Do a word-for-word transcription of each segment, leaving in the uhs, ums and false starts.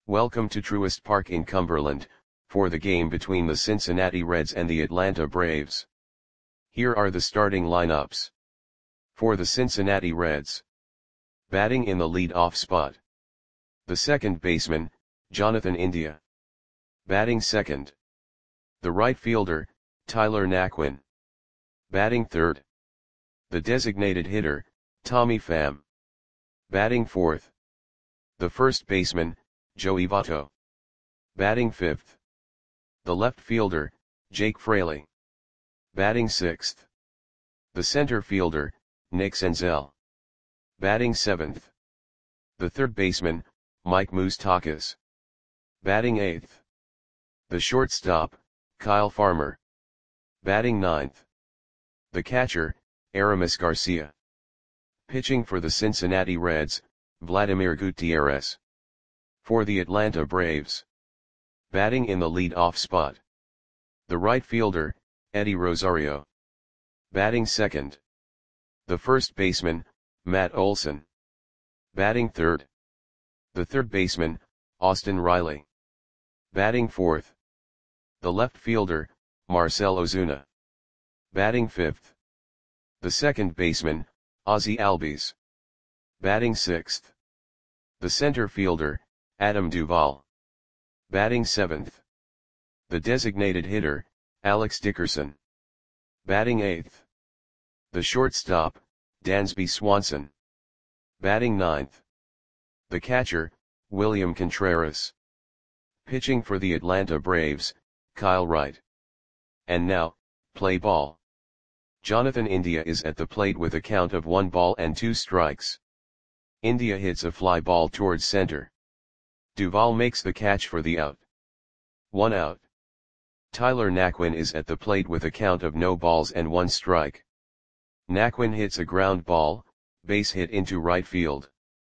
Welcome to Truist Park in Cumberland, for the game between the Cincinnati Reds and the Atlanta Braves. Here are the starting lineups. For the Cincinnati Reds. Batting in the lead-off spot. The second baseman, Jonathan India. Batting second. The right fielder, Tyler Naquin. Batting third. The designated hitter, Tommy Pham. Batting fourth. The first baseman, Joey Votto. Batting fifth. The left fielder, Jake Fraley. Batting sixth. The center fielder, Nick Senzel. Batting seventh. The third baseman, Mike Moustakas. Batting eighth. The shortstop, Kyle Farmer. Batting ninth. The catcher, Aramis Garcia. Pitching for the Cincinnati Reds, Vladimir Gutierrez. For the Atlanta Braves. Batting in the lead-off spot. The right fielder, Eddie Rosario. Batting second. The first baseman, Matt Olson. Batting third. The third baseman, Austin Riley. Batting fourth. The left fielder, Marcell Ozuna. Batting fifth. The second baseman, Ozzie Albies. Batting sixth. The center fielder, Adam Duvall. Batting seventh. The designated hitter, Alex Dickerson. Batting eighth. The shortstop, Dansby Swanson. Batting ninth. The catcher, William Contreras. Pitching for the Atlanta Braves, Kyle Wright. And now, play ball. Jonathan India is at the plate with a count of one ball and two strikes. India hits a fly ball towards center. Duvall makes the catch for the out. One out. Tyler Naquin is at the plate with a count of no balls and one strike. Naquin hits a ground ball, base hit into right field.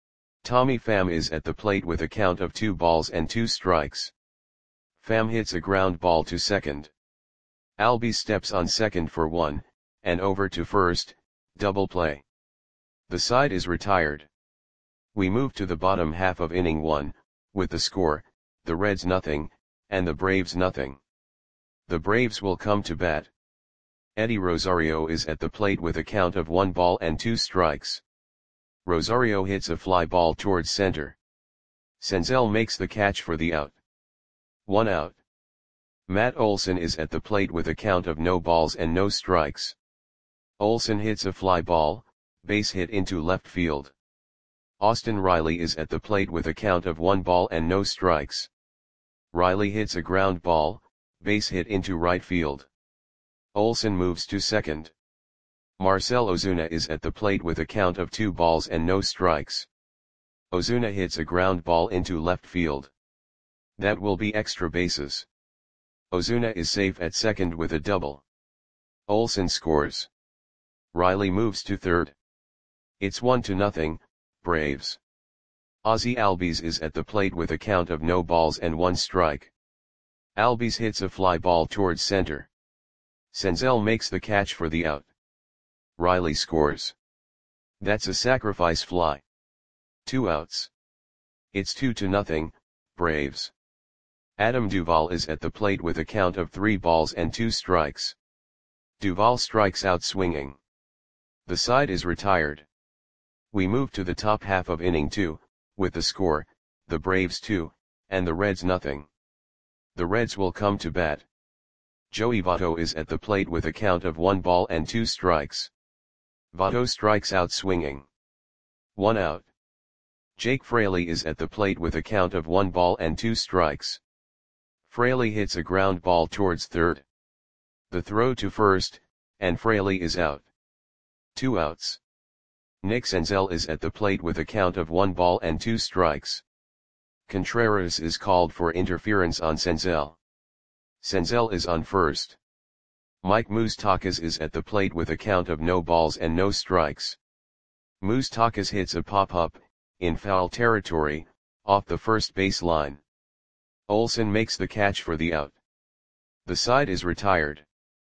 Tommy Pham is at the plate with a count of two balls and two strikes. Pham hits a ground ball to second. Albies steps on second for one, and over to first, double play. The side is retired. We move to the bottom half of inning one, with the score, the Reds nothing, and the Braves nothing. The Braves will come to bat. Eddie Rosario is at the plate with a count of one ball and two strikes. Rosario hits a fly ball towards center. Senzel makes the catch for the out. One out. Matt Olson is at the plate with a count of no balls and no strikes. Olson hits a fly ball, base hit into left field. Austin Riley is at the plate with a count of one ball and no strikes. Riley hits a ground ball, base hit into right field. Olson moves to second. Marcell Ozuna is at the plate with a count of two balls and no strikes. Ozuna hits a ground ball into left field. That will be extra bases. Ozuna is safe at second with a double. Olson scores. Riley moves to third. It's one to nothing, Braves. Ozzie Albies is at the plate with a count of no balls and one strike. Albies hits a fly ball towards center. Senzel makes the catch for the out. Riley scores. That's a sacrifice fly. Two outs. It's two to nothing, Braves. Adam Duvall is at the plate with a count of three balls and two strikes. Duvall strikes out swinging. The side is retired. We move to the top half of inning two, with the score, the Braves two, and the Reds nothing. The Reds will come to bat. Joey Votto is at the plate with a count of one ball and two strikes. Votto strikes out swinging. One out. Jake Fraley is at the plate with a count of one ball and two strikes. Fraley hits a ground ball towards third. The throw to first, and Fraley is out. Two outs. Nick Senzel is at the plate with a count of one ball and two strikes. Contreras is called for interference on Senzel. Senzel is on first. Mike Moustakas is at the plate with a count of no balls and no strikes. Moustakas hits a pop-up, in foul territory, off the first base line. Olson makes the catch for the out. The side is retired.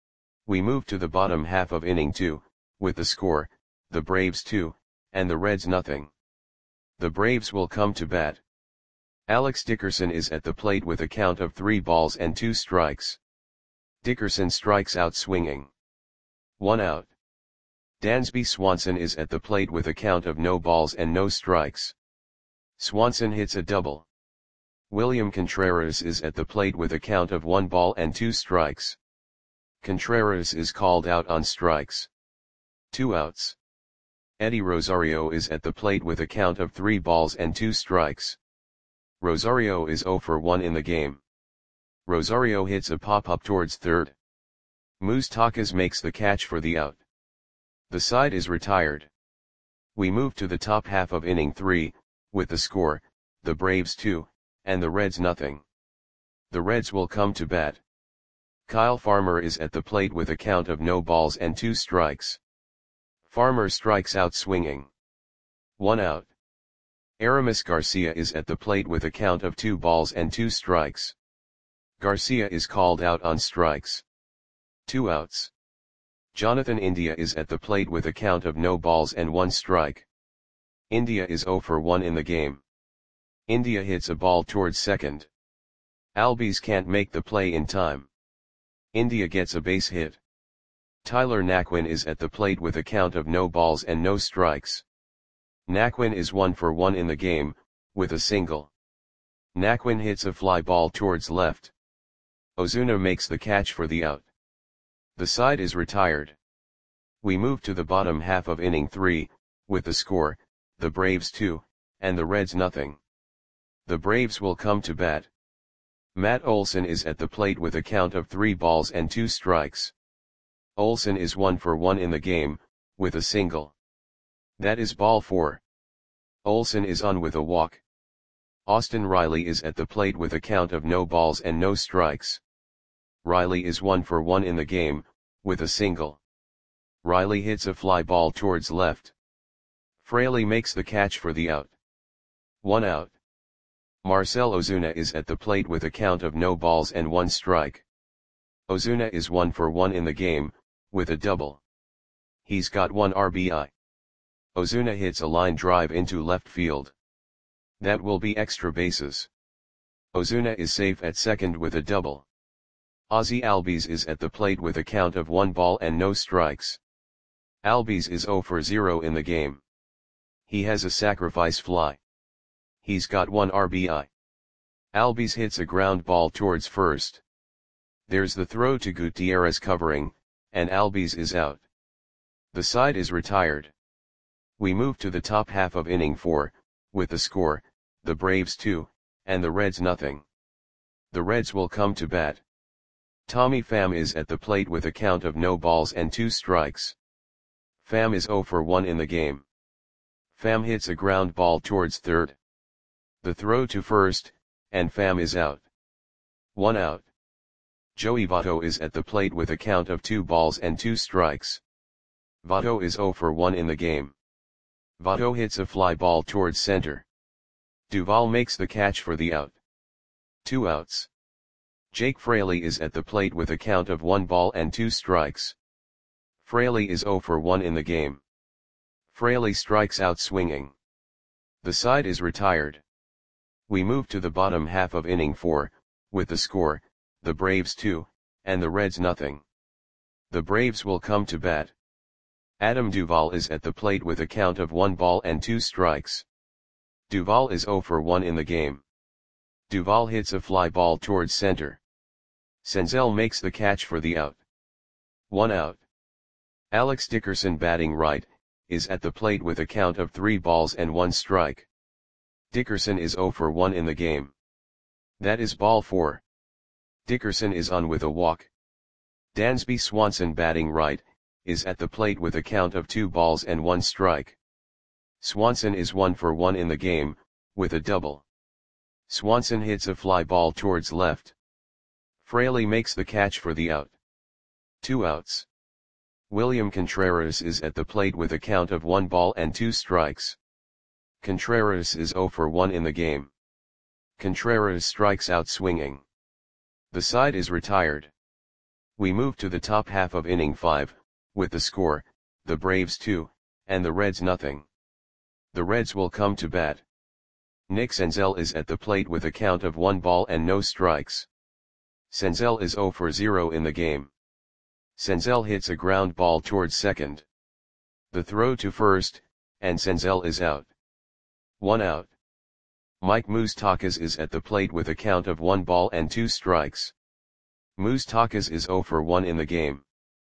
We move to the bottom half of inning two, with the score, the Braves two, and the Reds nothing. The Braves will come to bat. Alex Dickerson is at the plate with a count of three balls and two strikes. Dickerson strikes out swinging. One out. Dansby Swanson is at the plate with a count of no balls and no strikes. Swanson hits a double. William Contreras is at the plate with a count of one ball and two strikes. Contreras is called out on strikes. Two outs. Eddie Rosario is at the plate with a count of three balls and two strikes. Rosario is zero for one in the game. Rosario hits a pop-up towards third. Moustakas makes the catch for the out. The side is retired. We move to the top half of inning three, with the score, the Braves two, and the Reds nothing. The Reds will come to bat. Kyle Farmer is at the plate with a count of no balls and two strikes. Farmer strikes out swinging. One out. Aramis Garcia is at the plate with a count of two balls and two strikes. Garcia is called out on strikes. Two outs. Jonathan India is at the plate with a count of no balls and one strike. India is zero for one in the game. India hits a ball towards second. Albies can't make the play in time. India gets a base hit. Tyler Naquin is at the plate with a count of no balls and no strikes. Naquin is one for one in the game, with a single. Naquin hits a fly ball towards left. Ozuna makes the catch for the out. The side is retired. We move to the bottom half of inning three, with the score, the Braves two, and the Reds nothing. The Braves will come to bat. Matt Olson is at the plate with a count of three balls and two strikes. Olson is one for one in the game, with a single. That is ball four. Olson is on with a walk. Austin Riley is at the plate with a count of no balls and no strikes. Riley is one for one in the game, with a single. Riley hits a fly ball towards left. Fraley makes the catch for the out. One out. Marcell Ozuna is at the plate with a count of no balls and one strike. Ozuna is one for one in the game, with a double. He's got one R B I. Ozuna hits a line drive into left field. That will be extra bases. Ozuna is safe at second with a double. Ozzie Albies is at the plate with a count of one ball and no strikes. Albies is zero for zero in the game. He has a sacrifice fly. He's got one R B I. Albies hits a ground ball towards first. There's the throw to Gutierrez covering, and Albies is out. The side is retired. We move to the top half of inning four, with the score, the Braves two, and the Reds nothing. The Reds will come to bat. Tommy Pham is at the plate with a count of no balls and two strikes. Pham is zero for one in the game. Pham hits a ground ball towards third. The throw to first, and Pham is out. One out. Joey Votto is at the plate with a count of two balls and two strikes. Votto is zero for one in the game. Votto hits a fly ball towards center. Duvall makes the catch for the out. Two outs. Jake Fraley is at the plate with a count of one ball and two strikes. Fraley is zero for one in the game. Fraley strikes out swinging. The side is retired. We move to the bottom half of inning four, with the score, the Braves two, and the Reds nothing. The Braves will come to bat. Adam Duvall is at the plate with a count of one ball and two strikes. Duvall is zero for one in the game. Duvall hits a fly ball towards center. Senzel makes the catch for the out. One out. Alex Dickerson, batting right, is at the plate with a count of three balls and one strike. Dickerson is zero for one in the game. That is ball four. Dickerson is on with a walk. Dansby Swanson, batting right, is at the plate with a count of two balls and one strike. Swanson is one for one in the game, with a double. Swanson hits a fly ball towards left. Fraley makes the catch for the out. Two outs. William Contreras is at the plate with a count of one ball and two strikes. Contreras is zero for one in the game. Contreras strikes out swinging. The side is retired. We move to the top half of inning five, with the score, the Braves two, and the Reds nothing. The Reds will come to bat. Nick Senzel is at the plate with a count of one ball and no strikes. Senzel is zero for zero in the game. Senzel hits a ground ball towards second. The throw to first, and Senzel is out. One out. Mike Moustakas is at the plate with a count of one ball and two strikes. Moustakas is zero for one in the game.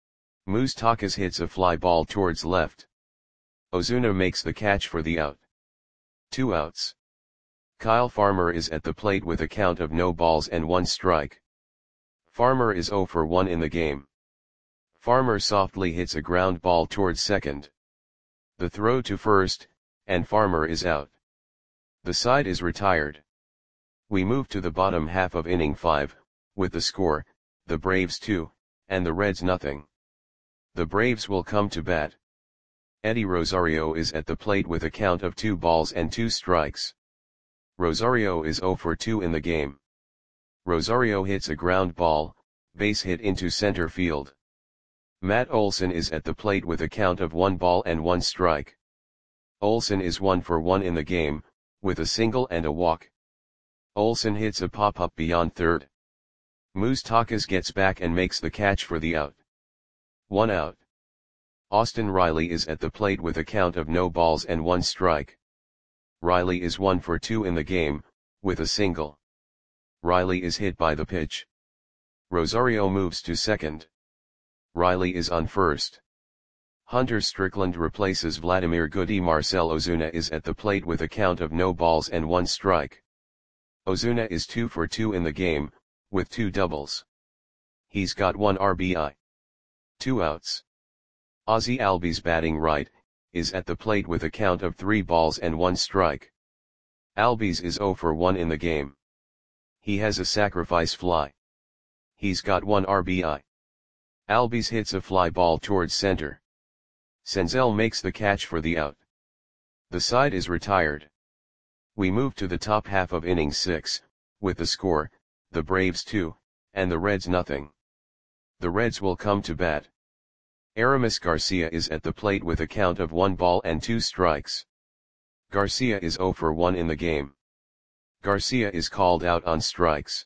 Moustakas hits a fly ball towards left. Ozuna makes the catch for the out. Two outs. Kyle Farmer is at the plate with a count of no balls and one strike. Farmer is zero for one in the game. Farmer softly hits a ground ball towards second. The throw to first, and Farmer is out. The side is retired. We move to the bottom half of inning five, with the score, the Braves two, and the Reds nothing. The Braves will come to bat. Eddie Rosario is at the plate with a count of two balls and two strikes. Rosario is zero for two in the game. Rosario hits a ground ball, base hit into center field. Matt Olson is at the plate with a count of one ball and one strike. Olson is one for one in the game, with a single and a walk. Olson hits a pop-up beyond third. Moustakas gets back and makes the catch for the out. One out. Austin Riley is at the plate with a count of no balls and one strike. Riley is one for two in the game, with a single. Riley is hit by the pitch. Rosario moves to second. Riley is on first. Hunter Strickland replaces Vladimir Guti. Marcell Ozuna is at the plate with a count of no balls and one strike. Ozuna is two for two in the game, with two doubles. He's got one R B I. Two outs. Ozzie Albies, batting right, is at the plate with a count of three balls and one strike. Albies is zero for one in the game. He has a sacrifice fly. He's got one R B I. Albies hits a fly ball towards center. Senzel makes the catch for the out. The side is retired. We move to the top half of inning six, with the score, the Braves two, and the Reds nothing. The Reds will come to bat. Aramis Garcia is at the plate with a count of one ball and two strikes. Garcia is zero for one in the game. Garcia is called out on strikes.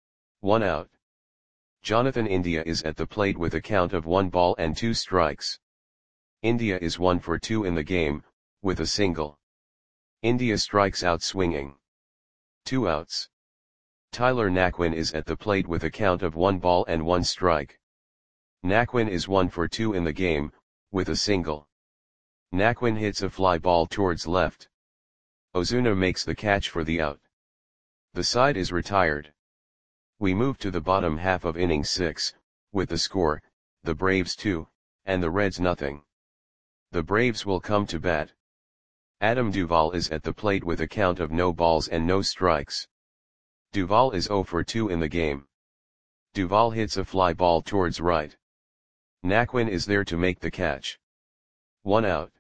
One out. Jonathan India is at the plate with a count of one ball and two strikes. India is one for two in the game, with a single. India strikes out swinging. Two outs. Tyler Naquin is at the plate with a count of one ball and one strike. Naquin is one for two in the game, with a single. Naquin hits a fly ball towards left. Ozuna makes the catch for the out. The side is retired. We move to the bottom half of inning six, with the score, the Braves two, and the Reds nothing. The Braves will come to bat. Adam Duvall is at the plate with a count of no balls and no strikes. Duvall is zero for two in the game. Duvall hits a fly ball towards right. Naquin is there to make the catch. One out.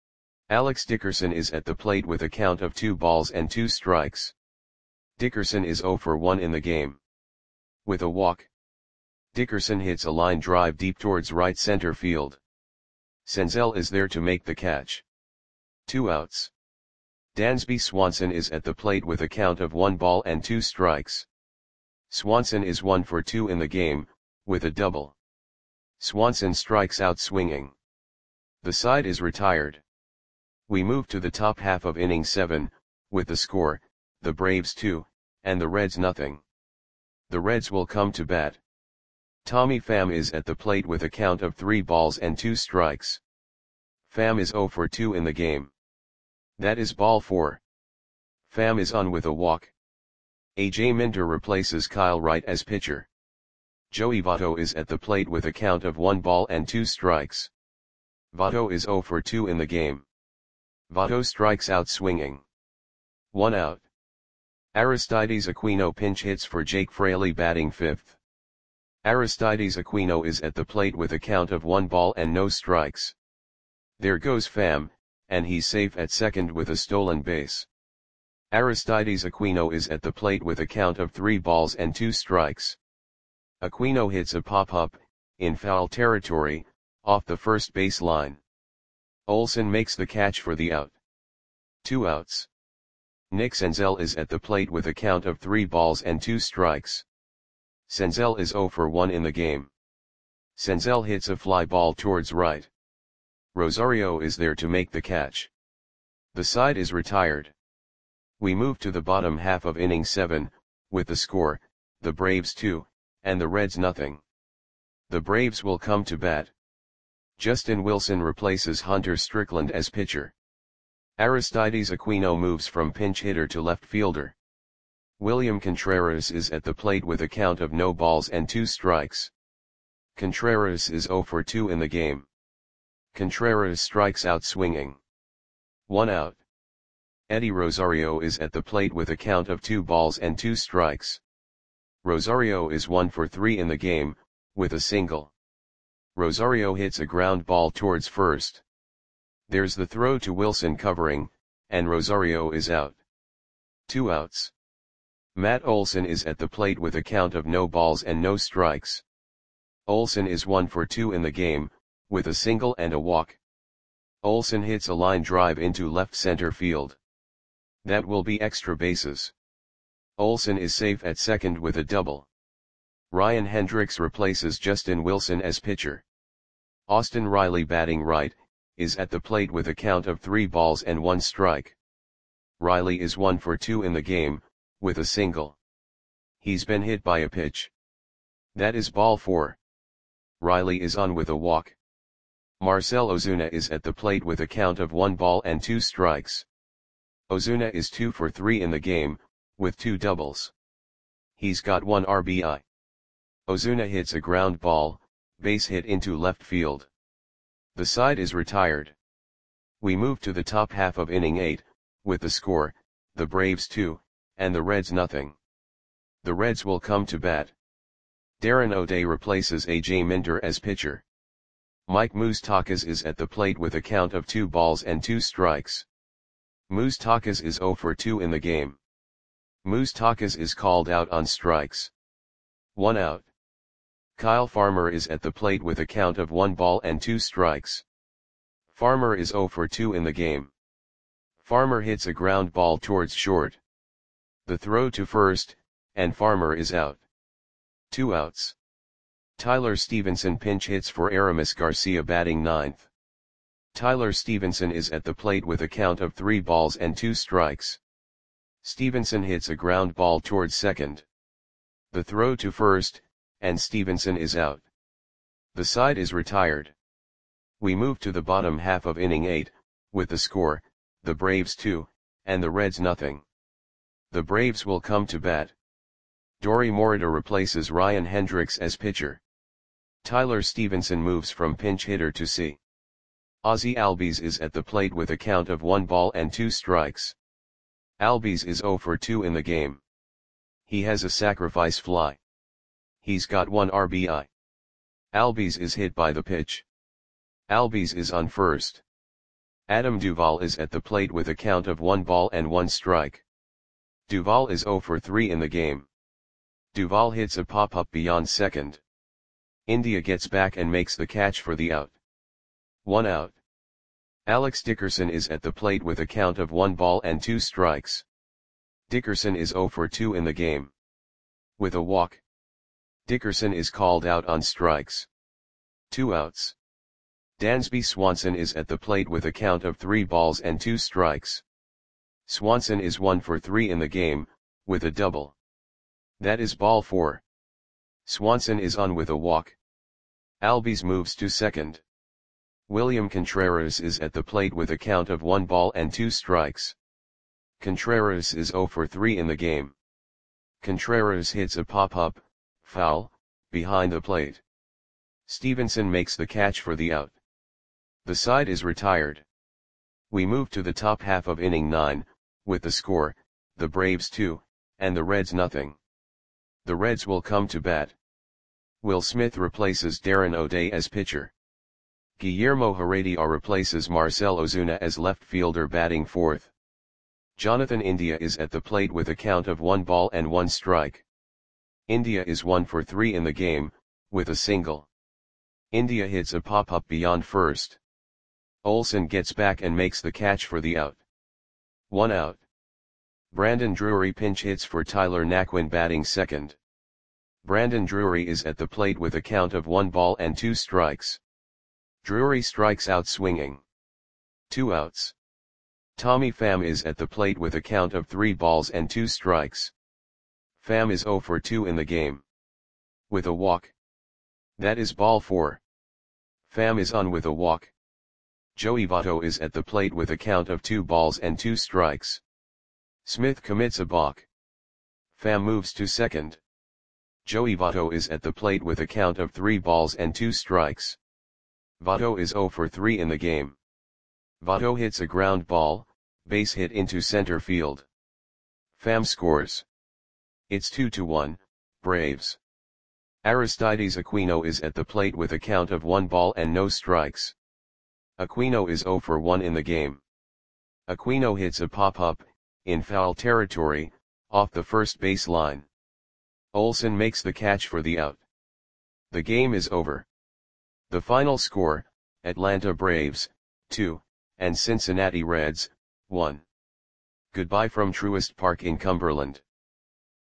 Alex Dickerson is at the plate with a count of two balls and two strikes. Dickerson is zero for one in the game. With a walk. Dickerson hits a line drive deep towards right center field. Senzel is there to make the catch. Two outs. Dansby Swanson is at the plate with a count of one ball and two strikes. Swanson is one for two in the game, with a double. Swanson strikes out swinging. The side is retired. We move to the top half of inning seven, with the score, the Braves two, and the Reds nothing. The Reds will come to bat. Tommy Pham is at the plate with a count of three balls and two strikes. Pham is zero for two in the game. That is ball four. Pham is on with a walk. A J Minter replaces Kyle Wright as pitcher. Joey Votto is at the plate with a count of one ball and two strikes. Votto is zero for two in the game. Votto strikes out swinging. One out. Aristides Aquino pinch hits for Jake Fraley, batting fifth. Aristides Aquino is at the plate with a count of one ball and no strikes. There goes Pham, and he's safe at second with a stolen base. Aristides Aquino is at the plate with a count of three balls and two strikes. Aquino hits a pop-up, in foul territory, off the first base line. Olson makes the catch for the out. Two outs. Nick Senzel is at the plate with a count of three balls and two strikes. Senzel is zero for one in the game. Senzel hits a fly ball towards right. Rosario is there to make the catch. The side is retired. We move to the bottom half of inning seven, with the score, the Braves two, and the Reds nothing. The Braves will come to bat. Justin Wilson replaces Hunter Strickland as pitcher. Aristides Aquino moves from pinch hitter to left fielder. William Contreras is at the plate with a count of no balls and two strikes. Contreras is zero for two in the game. Contreras strikes out swinging. One out. Eddie Rosario is at the plate with a count of two balls and two strikes. Rosario is one for three in the game, with a single. Rosario hits a ground ball towards first. There's the throw to Wilson covering, and Rosario is out. Two outs. Matt Olson is at the plate with a count of no balls and no strikes. Olson is one for two in the game, with a single and a walk. Olson hits a line drive into left center field. That will be extra bases. Olson is safe at second with a double. Ryan Hendricks replaces Justin Wilson as pitcher. Austin Riley, batting right, is at the plate with a count of three balls and one strike. Riley is one for two in the game, with a single. He's been hit by a pitch. That is ball four. Riley is on with a walk. Marcell Ozuna is at the plate with a count of one ball and two strikes. Ozuna is two for three in the game, with two doubles. He's got one R B I. Ozuna hits a ground ball, base hit into left field. The side is retired. We move to the top half of inning eight, with the score, the Braves two, and the Reds nothing. The Reds will come to bat. Darren O'Day replaces A J Minter as pitcher. Mike Moustakas is at the plate with a count of two balls and two strikes. Moustakas is zero for two in the game. Moustakas is called out on strikes. One out. Kyle Farmer is at the plate with a count of one ball and two strikes. Farmer is zero for two in the game. Farmer hits a ground ball towards short. The throw to first, and Farmer is out. Two outs. Tyler Stevenson pinch hits for Aramis Garcia, batting ninth. Tyler Stevenson is at the plate with a count of three balls and two strikes. Stevenson hits a ground ball towards second. The throw to first, and Stevenson is out. The side is retired. We move to the bottom half of inning eight, with the score, the Braves two, and the Reds nothing. The Braves will come to bat. Dory Morita replaces Ryan Hendricks as pitcher. Tyler Stevenson moves from pinch hitter to C. Ozzie Albies is at the plate with a count of one ball and two strikes. Albies is zero for two in the game. He has a sacrifice fly. He's got one R B I. Albies is hit by the pitch. Albies is on first. Adam Duvall is at the plate with a count of one ball and one strike. Duvall is zero for three in the game. Duvall hits a pop-up beyond second. India gets back and makes the catch for the out. One out. Alex Dickerson is at the plate with a count of one ball and two strikes. Dickerson is zero for two in the game. With a walk. Dickerson is called out on strikes. Two outs. Dansby Swanson is at the plate with a count of three balls and two strikes. Swanson is one for three in the game, with a double. That is ball four. Swanson is on with a walk. Albies moves to second. William Contreras is at the plate with a count of one ball and two strikes. Contreras is zero for three in the game. Contreras hits a pop-up, foul, behind the plate. Stevenson makes the catch for the out. The side is retired. We move to the top half of inning nine, with the score, the Braves two, and the Reds nothing. The Reds will come to bat. Will Smith replaces Darren O'Day as pitcher. Guillermo Heredia replaces Marcell Ozuna as left fielder, batting fourth. Jonathan India is at the plate with a count of one ball and one strike. India is one for three in the game, with a single. India hits a pop-up beyond first. Olson gets back and makes the catch for the out. One out. Brandon Drury pinch hits for Tyler Naquin batting second. Brandon Drury is at the plate with a count of one ball and two strikes. Drury strikes out swinging. Two outs. Tommy Pham is at the plate with a count of three balls and two strikes. Pham is oh for two in the game. With a walk. That is ball four. Pham is on with a walk. Joey Votto is at the plate with a count of two balls and two strikes. Smith commits a balk. Pham moves to second. Joey Votto is at the plate with a count of three balls and two strikes. Votto is oh for three in the game. Votto hits a ground ball, base hit into center field. Pham scores. It's two to one, Braves. Aristides Aquino is at the plate with a count of one ball and no strikes. Aquino is oh for one in the game. Aquino hits a pop-up, in foul territory, off the first base line. Olsen makes the catch for the out. The game is over. The final score, Atlanta Braves, two, and Cincinnati Reds, one. Goodbye from Truist Park in Cumberland.